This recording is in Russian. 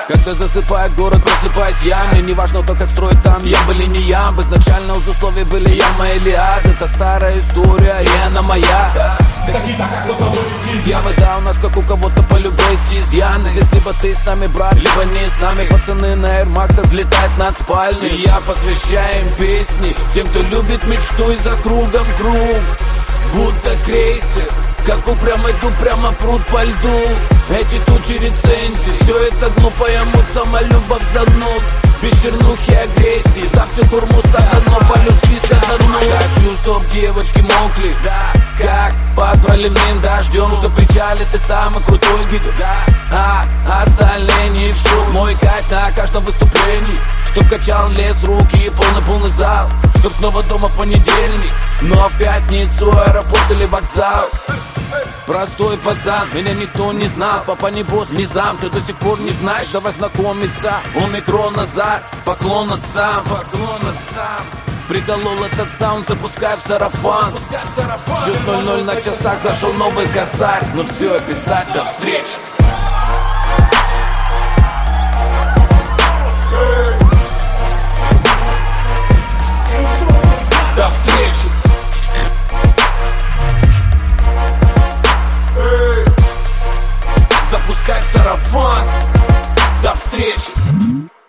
Когда засыпает город, просыпаюсь я. Мне не важно то, как строят там ямбы или не ямбы. Изначально из условий были яма или ад. Это старая история, и она моя. Ямы, да, у нас как у кого-то по любой есть изъяны. Здесь либо ты с нами, брат, либо не с нами. Пацаны на Air Max взлетают над спальней. И я посвящаю им песни тем, кто любит мечту и за кругом круг. Будто крейсер, как упрям иду, прямо пруд по льду. Эти тучи рецензий, все это глупая муть, самолюбов зануд. Без чернухи агрессии, за всю курму сатану, по-людски сатану. Хочу, чтоб девочки мокли, как под проливным дождем. Что причалит ты самый крутой гид, а остальные не в шум. Мой кайф на каждом выступлении, чтоб качал лес руки и полный зал. Чтоб снова дома в понедельник, но в пятницу аэропорт или вокзал. Простой пацан, меня никто не знал. Папа не босс, не зам, ты до сих пор не знаешь. Давай знакомиться, у микро Назар. Поклон отцам, приколол этот саунд, запускай в сарафан. Счет 0-0 на часах, зашел новый косарь. Ну все, писать, до встречи. До встречи. Запускай в сарафан. До встречи.